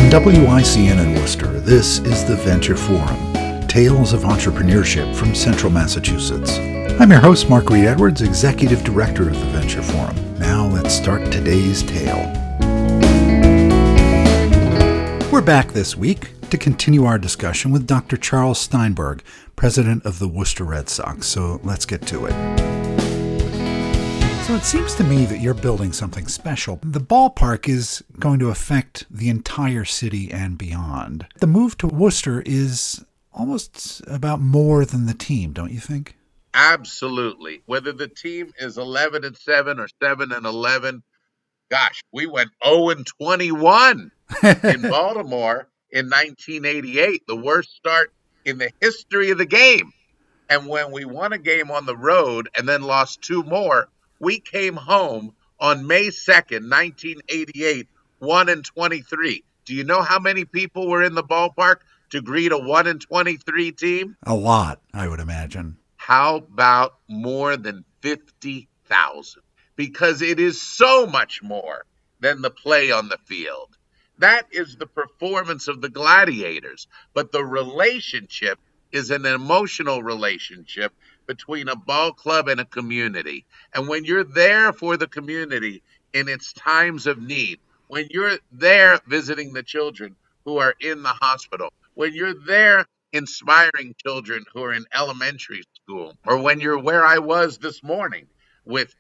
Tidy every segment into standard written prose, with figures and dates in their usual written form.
WICN in Worcester, this is the Venture Forum, tales of entrepreneurship from Central Massachusetts. I'm your host, Mark Reed Edwards, Executive Director of the Venture Forum. Now let's start today's tale. We're back this week to continue our discussion with Dr. Charles Steinberg, President of the Worcester Red Sox. So let's get to it. So it seems to me that you're building something special. The ballpark is going to affect the entire city and beyond. The move to Worcester is almost about more than the team, don't you think? Absolutely. Whether the team is 11-7 or 7-11, gosh, we went 0-21 in Baltimore in 1988, the worst start in the history of the game. And when we won a game on the road and then lost two more, we came home on May 2nd, 1988, 1-23. Do you know how many people were in the ballpark to greet a 1-23 team? A lot, I would imagine. How about more than 50,000? Because it is so much more than the play on the field. That is the performance of the Gladiators. But the relationship is an emotional relationship between a ball club and a community. And when you're there for the community in its times of need, when you're there visiting the children who are in the hospital, when you're there inspiring children who are in elementary school, or when you're where I was this morning with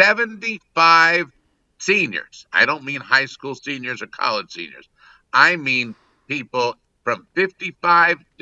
75 seniors. I don't mean high school seniors or college seniors. I mean people from 55 to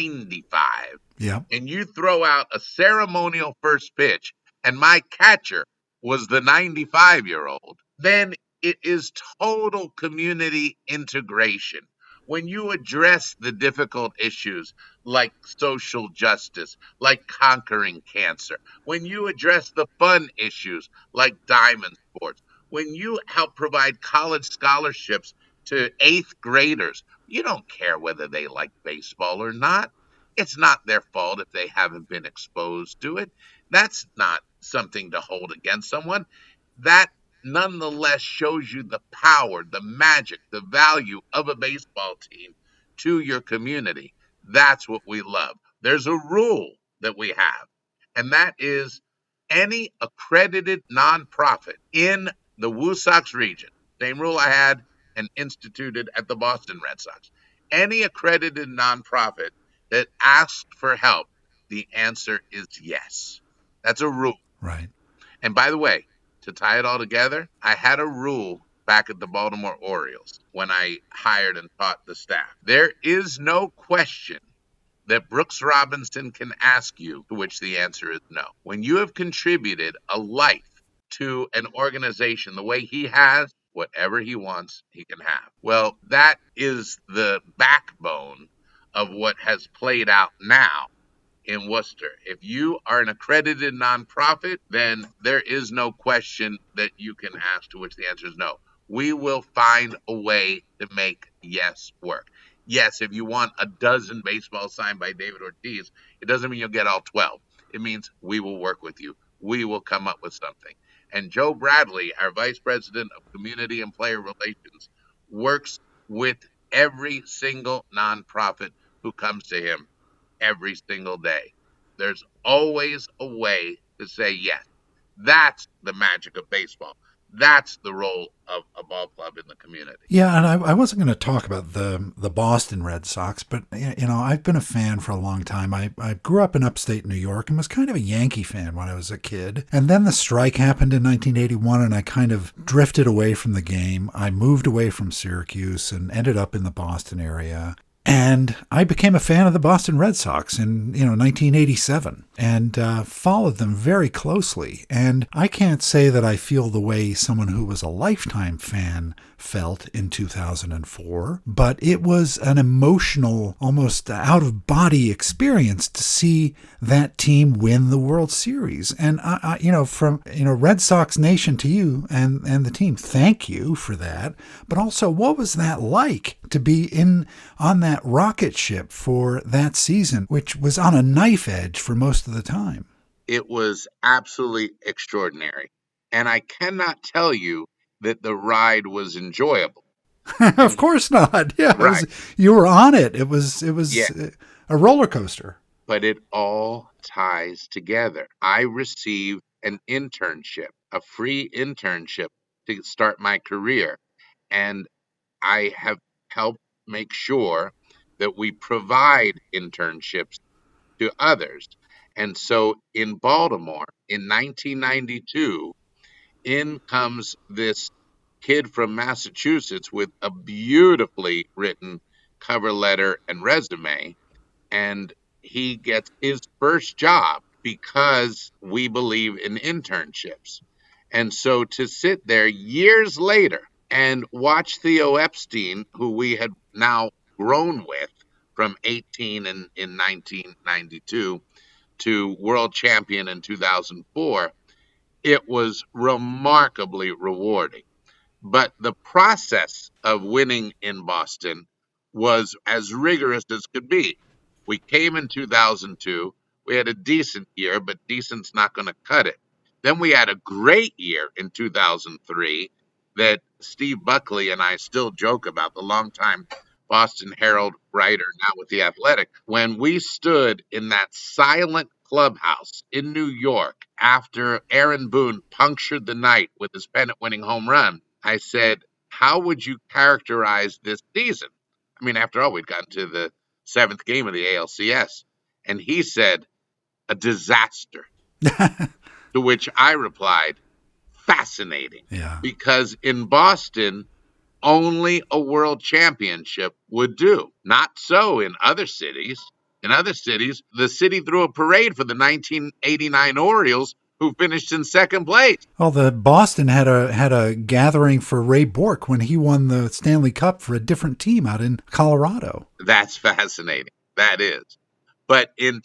95. Yeah. And you throw out a ceremonial first pitch, and my catcher was the 95-year-old, then it is total community integration. When you address the difficult issues like social justice, like conquering cancer, when you address the fun issues like diamond sports, when you help provide college scholarships to 8th graders, you don't care whether they like baseball or not. It's not their fault if they haven't been exposed to it. That's not something to hold against someone. That nonetheless shows you the power, the magic, the value of a baseball team to your community. That's what we love. There's a rule that we have, and that is any accredited nonprofit in the Woo-Sox region, same rule I had and instituted at the Boston Red Sox, any accredited nonprofit that asks for help, the answer is yes. That's a rule. Right. And by the way, to tie it all together, I had a rule back at the Baltimore Orioles when I hired and taught the staff. There is no question that Brooks Robinson can ask you, to which the answer is no. When you have contributed a life to an organization the way he has, whatever he wants, he can have. Well, that is the backbone of what has played out now in Worcester. If you are an accredited nonprofit, then there is no question that you can ask, to which the answer is no. We will find a way to make yes work. Yes, if you want a dozen baseballs signed by David Ortiz, it doesn't mean you'll get all 12. It means we will work with you. We will come up with something. And Joe Bradley, our Vice President of Community and Player Relations, works with every single nonprofit who comes to him every single day. There's always a way to say yes. That's the magic of baseball. That's the role of a ball club in the community. Yeah, and I wasn't going to talk about the Boston Red Sox, but, I've been a fan for a long time. I grew up in upstate New York and was kind of a Yankee fan when I was a kid. And then the strike happened in 1981, and I kind of drifted away from the game. I moved away from Syracuse and ended up in the Boston area. And I became a fan of the Boston Red Sox in, 1987 and followed them very closely. And I can't say that I feel the way someone who was a lifetime fan felt in 2004, but it was an emotional, almost out-of-body experience to see that team win the World Series. And, from Red Sox Nation to you and the team, thank you for that. But also, what was that like to be on that rocket ship for that season, which was on a knife edge for most of the time? It was absolutely extraordinary. And I cannot tell you that the ride was enjoyable. Of course not. Yeah, Right. you were on it. It was Yeah. a roller coaster. But it all ties together. I received an internship, a free internship to start my career. And I have helped make sure that we provide internships to others. And so in Baltimore in 1992, in comes this kid from Massachusetts with a beautifully written cover letter and resume. And he gets his first job because we believe in internships. And so to sit there years later and watch Theo Epstein, who we had now grown with from 18 in 1992 to world champion in 2004, it was remarkably rewarding. But the process of winning in Boston was as rigorous as could be. We came in 2002. We had a decent year, but decent's not going to cut it. Then we had a great year in 2003 that Steve Buckley and I still joke about, the longtime Boston Herald writer, now with The Athletic. When we stood in that silent clubhouse in New York after Aaron Boone punctured the night with his pennant winning home run, I said, how would you characterize this season? I mean, after all, we'd gotten to the seventh game of the ALCS. And he said, a disaster. To which I replied, fascinating. Yeah. Because in Boston, only a world championship would do. Not so in other cities. In other cities, the city threw a parade for the 1989 Orioles, who finished in second place. Well, the Boston had a gathering for Ray Bork when he won the Stanley Cup for a different team out in Colorado. That's fascinating. That is. But in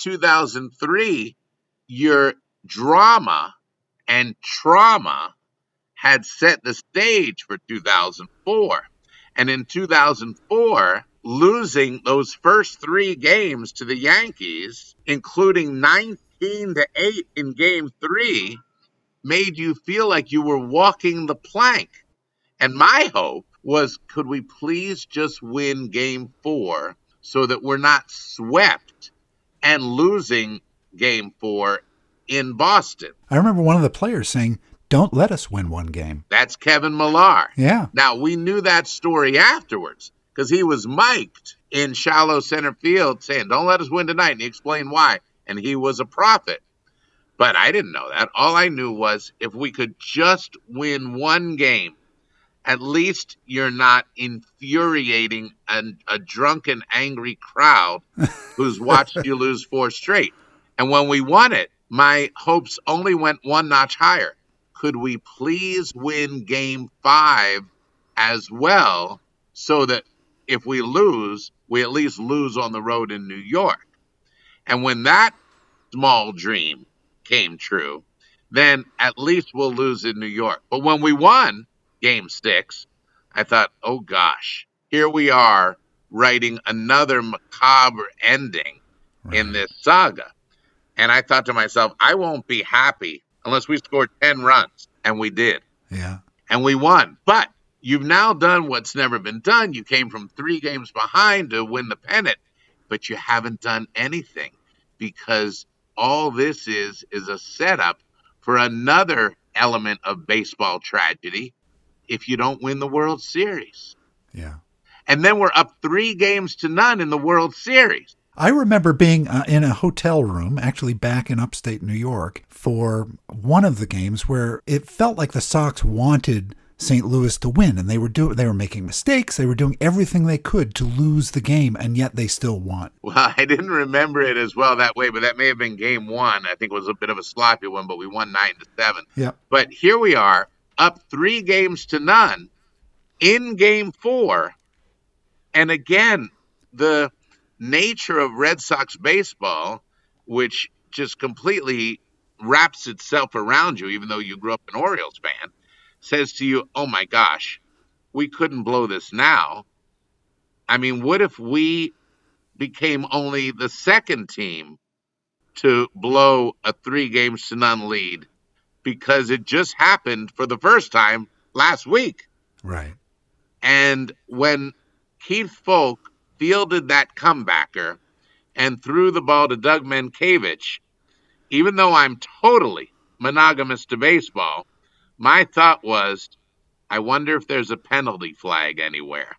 2003, your drama and trauma had set the stage for 2004. And in 2004, losing those first three games to the Yankees, including 19-8 in game three, made you feel like you were walking the plank. And my hope was, could we please just win game four so that we're not swept and losing game four in Boston? I remember one of the players saying, don't let us win one game. That's Kevin Millar. Yeah. Now, we knew that story afterwards because he was mic'd in shallow center field saying, don't let us win tonight. And he explained why. And he was a prophet. But I didn't know that. All I knew was if we could just win one game, at least you're not infuriating a drunken, angry crowd who's watched you lose four straight. And when we won it, my hopes only went one notch higher. Could we please win game five as well so that if we lose, we at least lose on the road in New York? And when that small dream came true, then at least we'll lose in New York. But when we won game six, I thought, oh gosh, here we are writing another macabre ending in this saga. And I thought to myself, I won't be happy unless we scored 10 runs. And we did. Yeah. And we won. But you've now done what's never been done. You came from 3 games behind to win the pennant, but you haven't done anything because all this is a setup for another element of baseball tragedy if you don't win the World Series. Yeah. And then we're up 3-0 in the World Series. I remember being in a hotel room, actually back in upstate New York, for one of the games where it felt like the Sox wanted St. Louis to win, and they were making mistakes. They were doing everything they could to lose the game, and yet they still won. Well, I didn't remember it as well that way, but that may have been game one. I think it was a bit of a sloppy one, but we won 9-7. Yep. But here we are, up 3-0 in game four, and again, the nature of Red Sox baseball, which just completely wraps itself around you, even though you grew up an Orioles fan, says to you, oh my gosh, we couldn't blow this now. I mean, what if we became only the second team to blow a 3-0 lead because it just happened for the first time last week? Right. And when Keith Folk fielded that comebacker and threw the ball to Doug Mankiewicz, even though I'm totally monogamous to baseball, my thought was, I wonder if there's a penalty flag anywhere.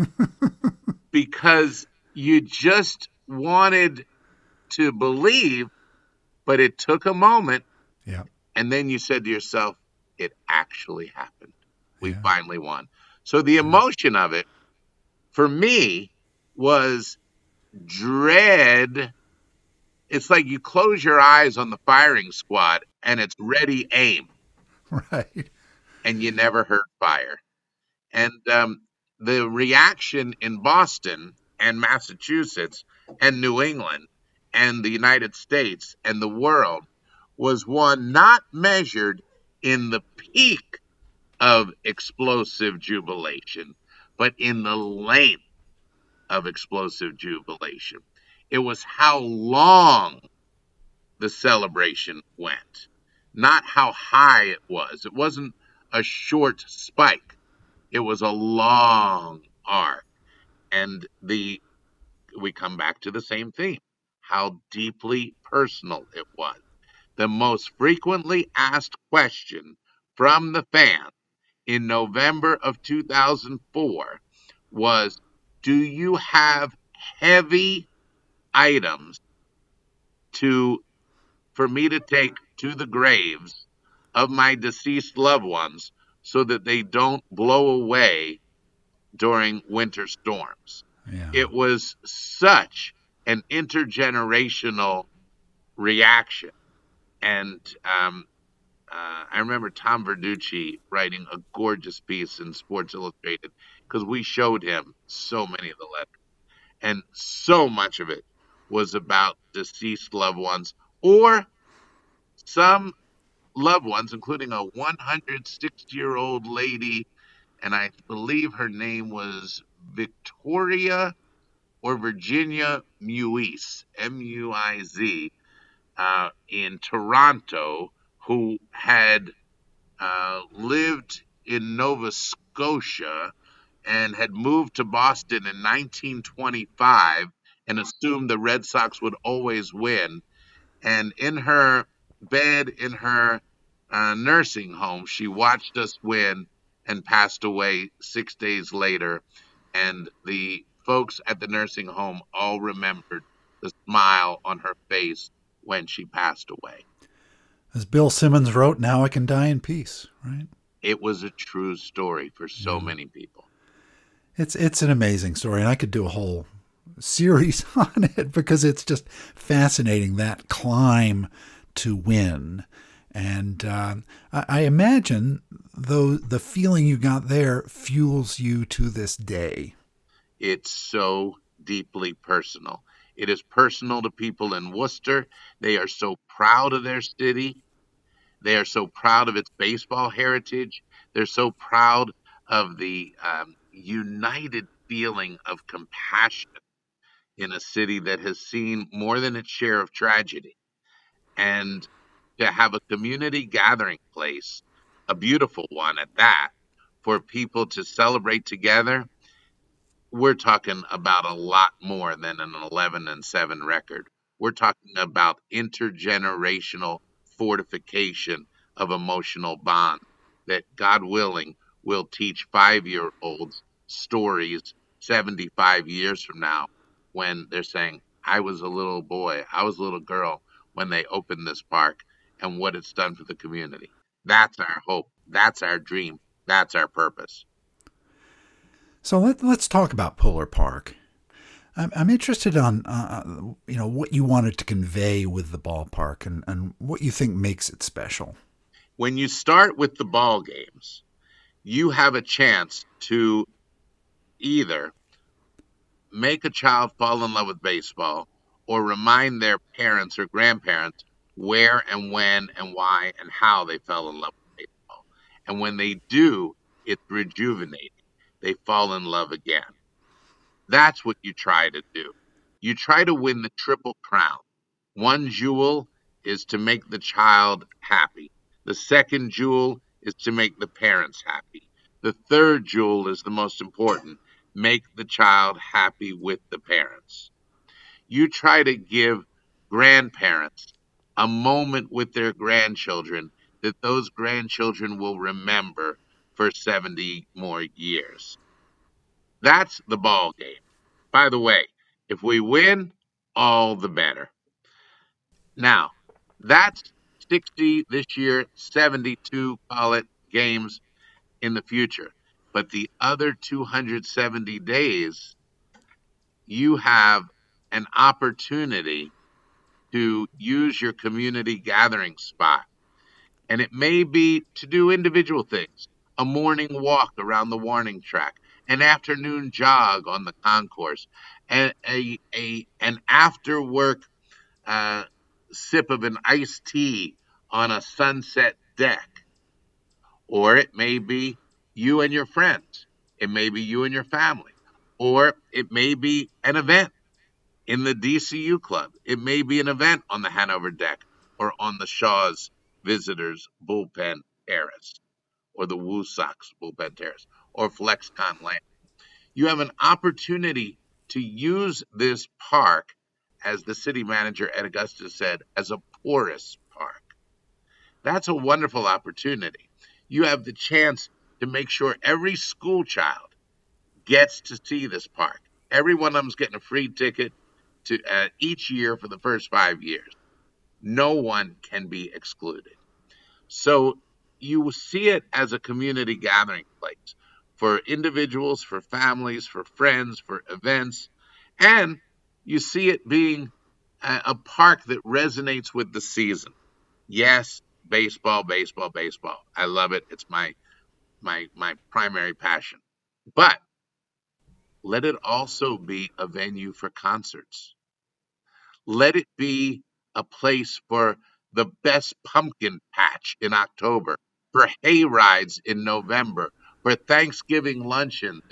Because you just wanted to believe, but it took a moment. Yeah. And then you said to yourself, it actually happened. We Yeah. finally won. So the emotion of it for me was dread. It's like you close your eyes on the firing squad and it's ready aim, Right. and you never heard fire. And the reaction in Boston and Massachusetts and New England and the United States and the world was one not measured in the peak of explosive jubilation, but in the length of explosive jubilation. It was how long the celebration went, not how high it was. It wasn't a short spike, it was a long arc. And we come back to the same theme, how deeply personal it was. The most frequently asked question from the fans in November of 2004 was, do you have heavy items to for me to take to the graves of my deceased loved ones so that they don't blow away during winter storms? Yeah. It was such an intergenerational reaction. And I remember Tom Verducci writing a gorgeous piece in Sports Illustrated because we showed him so many of the letters, and so much of it was about deceased loved ones or some loved ones, including a 106-year-old lady, and I believe her name was Victoria or Virginia Muiz, Muiz, in Toronto, who had lived in Nova Scotia and had moved to Boston in 1925 and assumed the Red Sox would always win. And in her bed in her nursing home, she watched us win and passed away 6 days later. And the folks at the nursing home all remembered the smile on her face when she passed away. As Bill Simmons wrote, "Now I can die in peace." Right. It was a true story for so Yeah. many people. It's an amazing story, and I could do a whole series on it because it's just fascinating, that climb to win. And I imagine, though, the feeling you got there fuels you to this day. It's so deeply personal. It is personal to people in Worcester. They are so proud of their city. They are so proud of its baseball heritage. They're so proud of the united feeling of compassion in a city that has seen more than its share of tragedy. And to have a community gathering place, a beautiful one at that, for people to celebrate together, we're talking about a lot more than an 11-7 record. We're talking about intergenerational fortification of emotional bond that, God willing, will teach 5-year olds stories 75 years from now when they're saying, I was a little boy, I was a little girl when they opened this park and what it's done for the community. That's our hope. That's our dream. That's our purpose. So let's talk about Polar Park. I'm interested on what you wanted to convey with the ballpark, and what you think makes it special. When you start with the ball games, you have a chance to either make a child fall in love with baseball or remind their parents or grandparents where and when and why and how they fell in love with baseball. And when they do, it's rejuvenating. They fall in love again. That's what you try to do. You try to win the triple crown. One jewel is to make the child happy. The second jewel is to make the parents happy. The third jewel is the most important. Make the child happy with the parents. You try to give grandparents a moment with their grandchildren that those grandchildren will remember for 70 more years. That's the ball game. By the way, if we win, all the better. Now, that's 60 this year, 72, call it, games in the future. But the other 270 days, you have an opportunity to use your community gathering spot. And it may be to do individual things, a morning walk around the warning track, an afternoon jog on the concourse, and an after work uh, sip of an iced tea on a sunset deck. Or it may be you and your friends. It may be you and your family. Or it may be an event in the DCU club. It may be an event on the Hanover deck or on the Shaw's visitors bullpen terrace or the Woo Sox bullpen terrace or FlexCon land. You have an opportunity to use this park, as the city manager Ed Augustus said, as a porous park. That's a wonderful opportunity. You have the chance to make sure every school child gets to see this park. Every one of them's getting a free ticket to each year for the first 5 years. No one can be excluded. So you see it as a community gathering place for individuals, for families, for friends, for events, and you see it being a park that resonates with the season. Yes, baseball, baseball, baseball. I love it. It's my primary passion. But let it also be a venue for concerts. Let it be a place for the best pumpkin patch in October, for hay rides in November, for Thanksgiving luncheons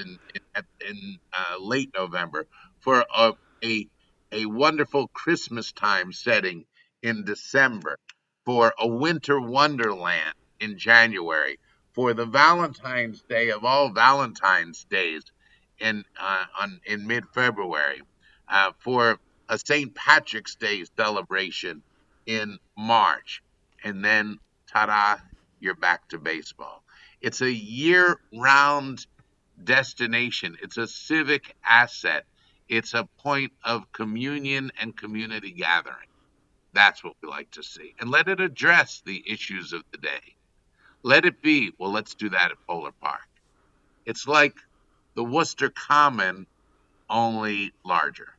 in late November, for a, a wonderful Christmas time setting in December, for a winter wonderland in January, for the Valentine's Day of all Valentine's days in mid February, for a St. Patrick's Day celebration in March, and then ta-da, you're back to baseball. It's a year-round destination. It's a civic asset. It's a point of communion and community gathering. That's what we like to see. And let it address the issues of the day. Let it be, well, let's do that at Polar Park. It's like the Worcester Common, only larger.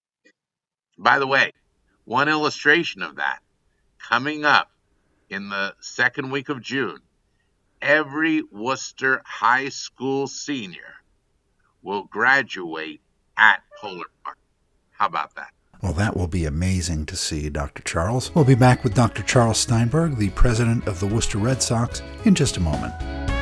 By the way, one illustration of that coming up in the second week of June, every Worcester High School senior will graduate at Polar Park. How about that? Well, that will be amazing to see, Dr. Charles. We'll be back with Dr. Charles Steinberg, the president of the Worcester Red Sox, in just a moment.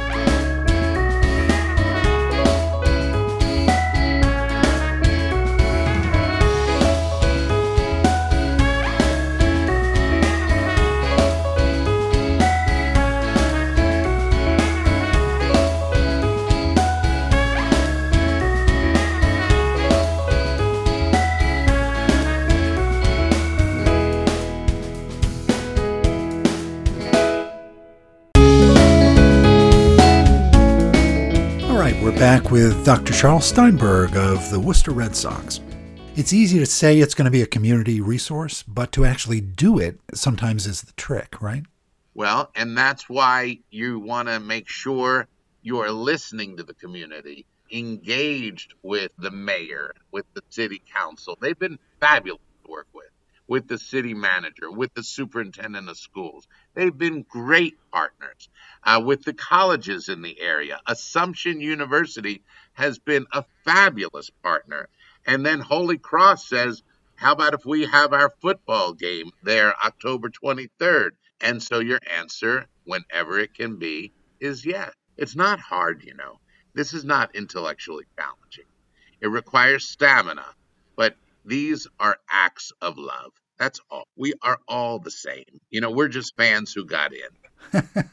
Back with Dr. Charles Steinberg of the Worcester Red Sox. It's easy to say it's going to be a community resource, but to actually do it sometimes is the trick, right? Well, and that's why you want to make sure you are listening to the community, engaged with the mayor, with the city council. They've been fabulous to work with the city manager, with the superintendent of schools. They've been great partners with the colleges in the area. Assumption University has been a fabulous partner. And then Holy Cross says, how about if we have our football game there October 23rd? And so your answer, whenever it can be, is yes. It's not hard, you know. This is not intellectually challenging. It requires stamina, but these are acts of love. That's all. We are all the same. You know, we're just fans who got in. Right.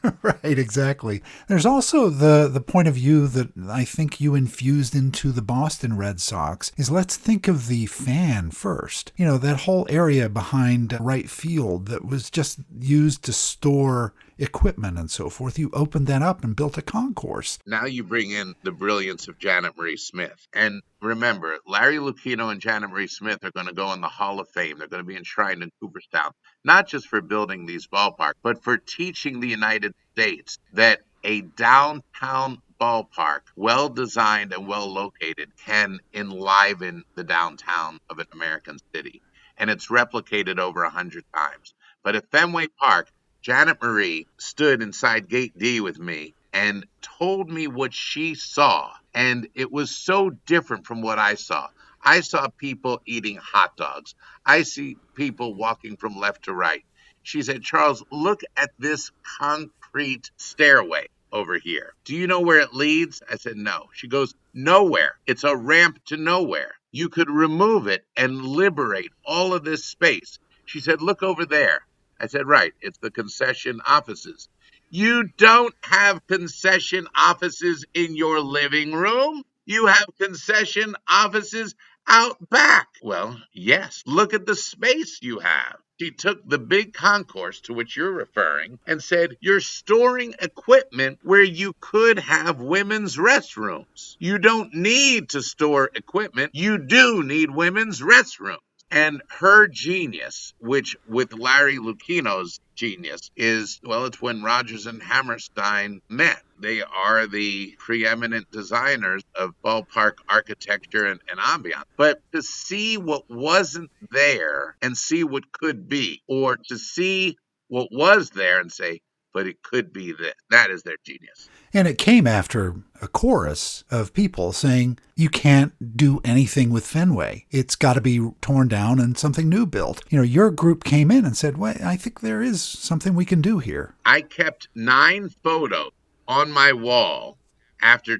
exactly. There's also the point of view that I think you infused into the Boston Red Sox is let's think of the fan first. You know, that whole area behind right field that was just used to store equipment and so forth. You opened that up and built a concourse. Now you bring in the brilliance of Janet Marie Smith. And remember, Larry Lucchino and Janet Marie Smith are going to go in the Hall of Fame. They're going to be enshrined in Cooperstown, not just for building these ballparks, but for teaching the United States that a downtown ballpark, well designed and well located, can enliven the downtown of an American city. And it's replicated over 100 times. But at Fenway Park, Janet Marie stood inside Gate D with me and told me what she saw. And it was so different from what I saw. I saw people eating hot dogs. I see people walking from left to right. She said, Charles, look at this concrete stairway over here. Do you know where it leads? I said, no. She goes, nowhere. It's a ramp to nowhere. You could remove it and liberate all of this space. She said, look over there. I said, right, it's the concession offices. You don't have concession offices in your living room. You have concession offices out back. Well, yes, look at the space you have. She took the big concourse to which you're referring and said, you're storing equipment where you could have women's restrooms. You don't need to store equipment. You do need women's restrooms. And her genius, which with Larry Lucchino's genius is, well, it's when Rodgers and Hammerstein met. They are the preeminent designers of ballpark architecture and ambiance. But to see what wasn't there and see what could be, or to see what was there and say, but it could be this. That is their genius. And it came after a chorus of people saying, you can't do anything with Fenway. It's got to be torn down and something new built. You know, your group came in and said, well, I think there is something we can do here. I kept 9 photos on my wall after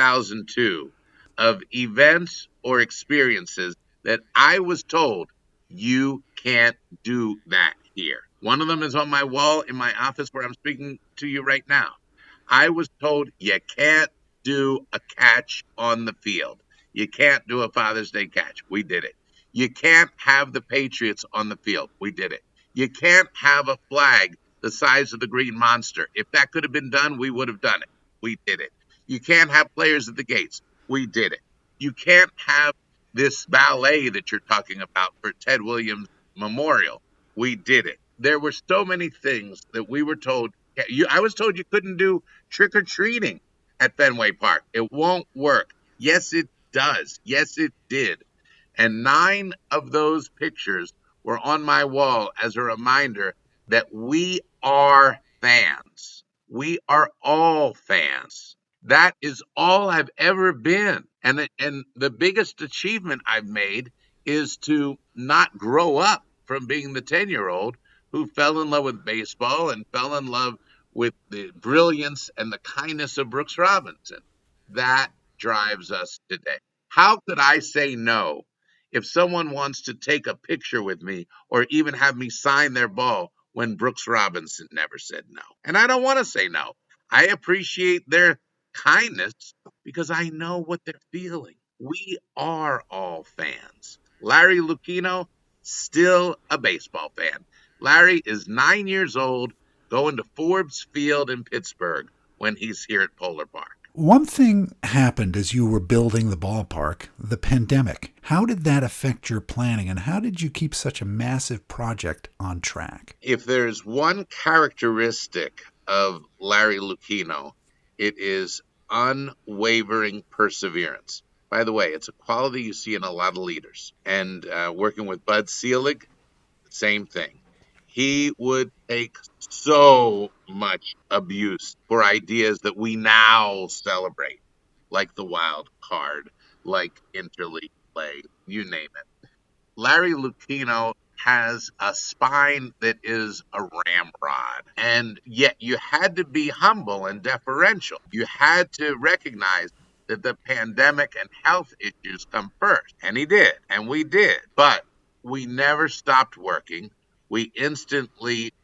2002 of events or experiences that I was told, you can't do that here. One of them is on my wall in my office where I'm speaking to you right now. I was told you can't do a catch on the field. You can't do a Father's Day catch. We did it. You can't have the Patriots on the field. We did it. You can't have a flag the size of the Green Monster. If that could have been done, we would have done it. We did it. You can't have players at the gates. We did it. You can't have this ballet that you're talking about for Ted Williams Memorial. We did it. There were so many things that we were told. I was told you couldn't do trick-or-treating at Fenway Park. It won't work. Yes, it does. Yes, it did. And 9 of those pictures were on my wall as a reminder that we are fans. We are all fans. That is all I've ever been. And the biggest achievement I've made is to not grow up from being the 10-year-old who fell in love with baseball and fell in love with the brilliance and the kindness of Brooks Robinson. That drives us today. How could I say no if someone wants to take a picture with me or even have me sign their ball when Brooks Robinson never said no? And I don't want to say no. I appreciate their kindness because I know what they're feeling. We are all fans. Larry Lucchino, still a baseball fan. Larry is 9 years old, going to Forbes Field in Pittsburgh when he's here at Polar Park. One thing happened as you were building the ballpark, the pandemic. How did that affect your planning, and how did you keep such a massive project on track? If there's one characteristic of Larry Lucchino, it is unwavering perseverance. By the way, it's a quality you see in a lot of leaders. And working with Bud Selig, same thing. He would take so much abuse for ideas that we now celebrate, like the wild card, like interleague play, you name it. Larry Lucchino has a spine that is a ramrod, and yet you had to be humble and deferential. You had to recognize that the pandemic and health issues come first, and he did, and we did, but we never stopped working. We instantly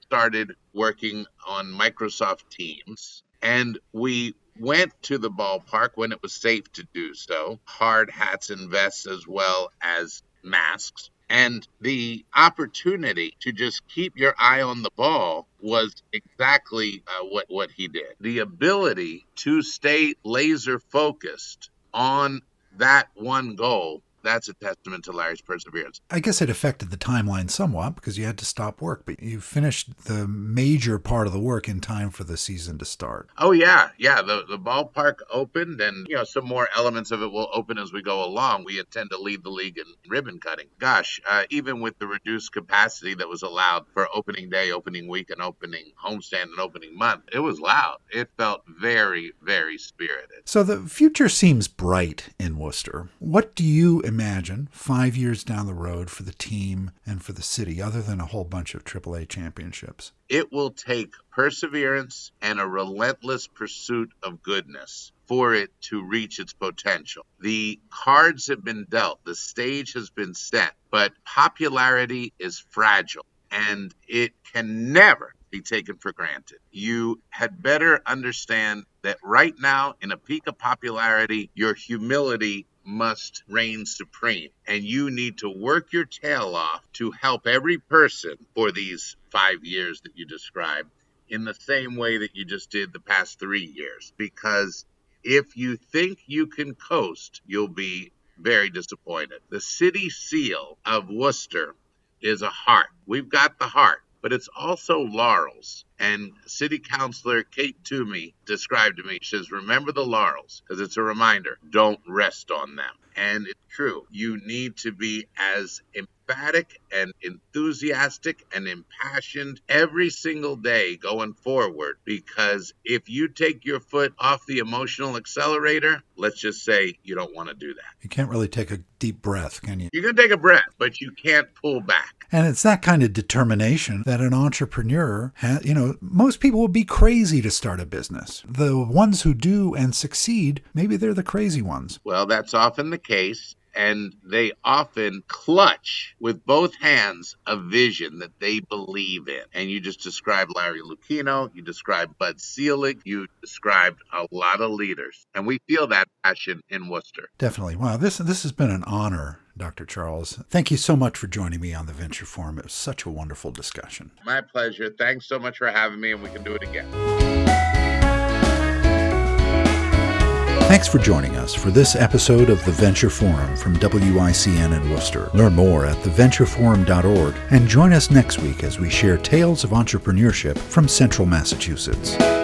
started working on Microsoft Teams, and we went to the ballpark when it was safe to do so, hard hats and vests as well as masks. And the opportunity to just keep your eye on the ball was exactly what he did. The ability to stay laser focused on that one goal, that's a testament to Larry's perseverance. I guess it affected the timeline somewhat because you had to stop work, but you finished the major part of the work in time for the season to start. Oh, yeah. Yeah, the ballpark opened, and, some more elements of it will open as we go along. We intend to lead the league in ribbon cutting. Gosh, even with the reduced capacity that was allowed for opening day, opening week, and opening homestand and opening month, it was loud. It felt very, very spirited. So the future seems bright in Worcester. What do you imagine 5 years down the road for the team and for the city, other than a whole bunch of AAA championships? It will take perseverance and a relentless pursuit of goodness for it to reach its potential. The cards have been dealt, the stage has been set, but popularity is fragile and it can never be taken for granted. You had better understand that right now, in a peak of popularity, your humility must reign supreme, and you need to work your tail off to help every person for these 5 years that you described in the same way that you just did the past 3 years. Because if you think you can coast, you'll be very disappointed. The city seal of Worcester is a heart. We've got the heart, but it's also laurels. And City Councilor Kate Toomey described to me, she says, remember the laurels, because it's a reminder, don't rest on them. And it's true. You need to be as emphatic and enthusiastic and impassioned every single day going forward, because if you take your foot off the emotional accelerator, let's just say you don't want to do that. You can't really take a deep breath, can you? You can take a breath, but you can't pull back. And it's that kind of determination that an entrepreneur has. Most people would be crazy to start a business. The ones who do and succeed, maybe they're the crazy ones. Well, that's often the case. And they often clutch with both hands a vision that they believe in. And you just described Larry Lucchino, you described Bud Selig, you described a lot of leaders. And we feel that passion in Worcester. Definitely. Wow, this has been an honor, Dr. Charles. Thank you so much for joining me on the Venture Forum. It was such a wonderful discussion. My pleasure. Thanks so much for having me, and we can do it again. Thanks for joining us for this episode of the Venture Forum from WICN in Worcester. Learn more at theventureforum.org and join us next week as we share tales of entrepreneurship from Central Massachusetts.